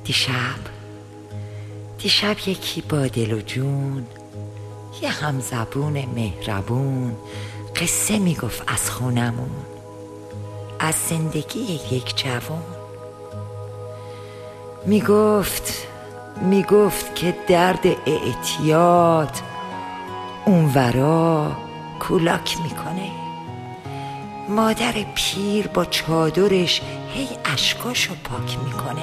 دیشب یکی با دل و جون، یه همزبون مهربون، قصه میگفت از خونمون، از زندگی یک جوان. میگفت که درد اعتیاد اونورا کولاک میکنه. مادر پیر با چادرش هی اشکاشو پاک میکنه.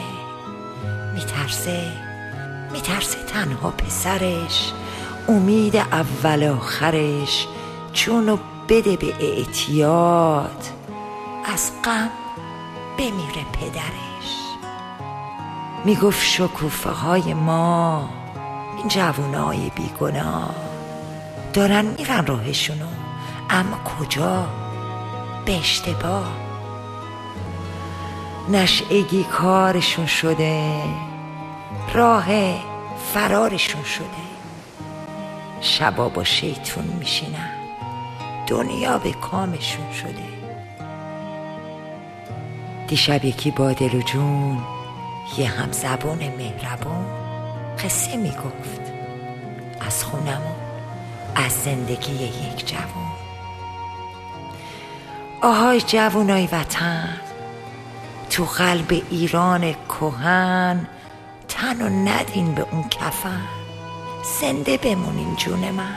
میترسه تنها پسرش، امید اول آخرش، چونو بده به اعتیاد، از غم بمیره پدرش. میگفت شکوفه های ما، این جوونای بیگناه، دارن میرن راهشونو، اما کجا؟ به اشتباه. نشئگی کارشون شده، راه فرارشون شده. شبا با شیطون میشینن، دنیا به کامشون شده. دیشب یکی با دل و جون، یه همزبون مهربون، قصه میگفت از خونمون، از زندگی یک جوان. آهای جوونای وطن، تو قلب ایران کهن، تنو ندین به اون کفن، زنده بمونین جون من.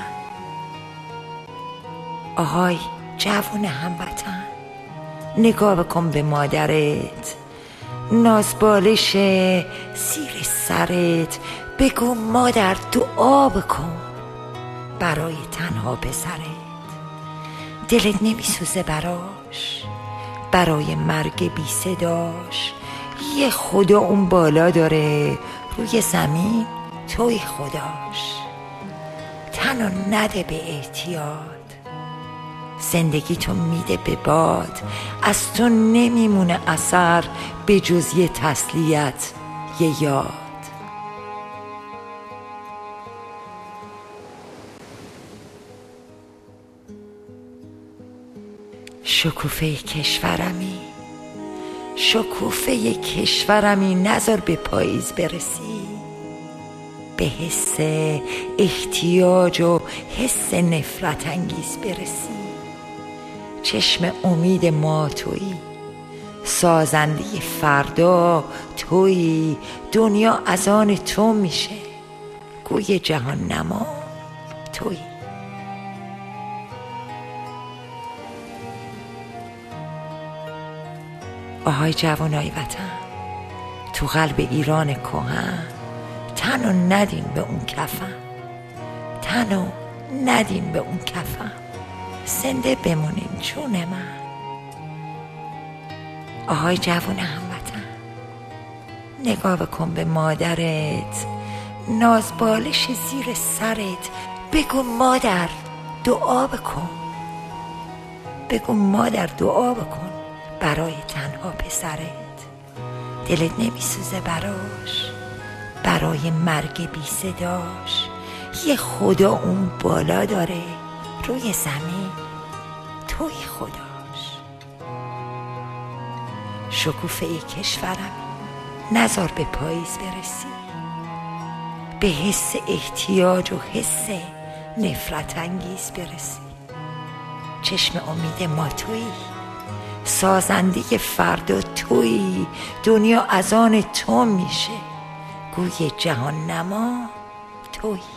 آهای جوون هموطن، نگاه بکن به مادرت، نازبالش زیر سرت، بگو مادر دعا بکن برای تنها پسرت. دلت نمیسوزه براش، برای مرگ بی صداش؟ یه خدا اون بالا داره، روی زمین توی خداش. تنو نده به اعتیاد، زندگی تو میده به باد. از تو نمیمونه اثر به جز یه تسلیت، یه یاد. شکوفه کشورمی، نذار به پاییز برسی، به حس احتیاج و حس نفرت انگیز برسی. چشم امید ما تویی، سازنده فردا تویی، دنیا از آن تو میشه، گوی جهان نما تویی. آهای جوانای وطن، تو قلب ایران کهن، تنو ندین به اون کفن، زنده بمونین جون من. آهای جوان هموطن، نگاه بکن به مادرت، نازبالش زیر سرت، بگو مادر دعا بکن برای تنها پسرت. دلت نمیسوزه براش، برای مرگ بی صداش؟ یه خدا اون بالا داره، روی زمین توی خداش. شکوفه کشورم، نذار به پاییز برسی، به حس احتیاج و حس نفرت انگیز برسی. چشم امید ما تویی، سازنده فردا تویی، دنیا از آن تو میشه، گوی جهان نما تویی.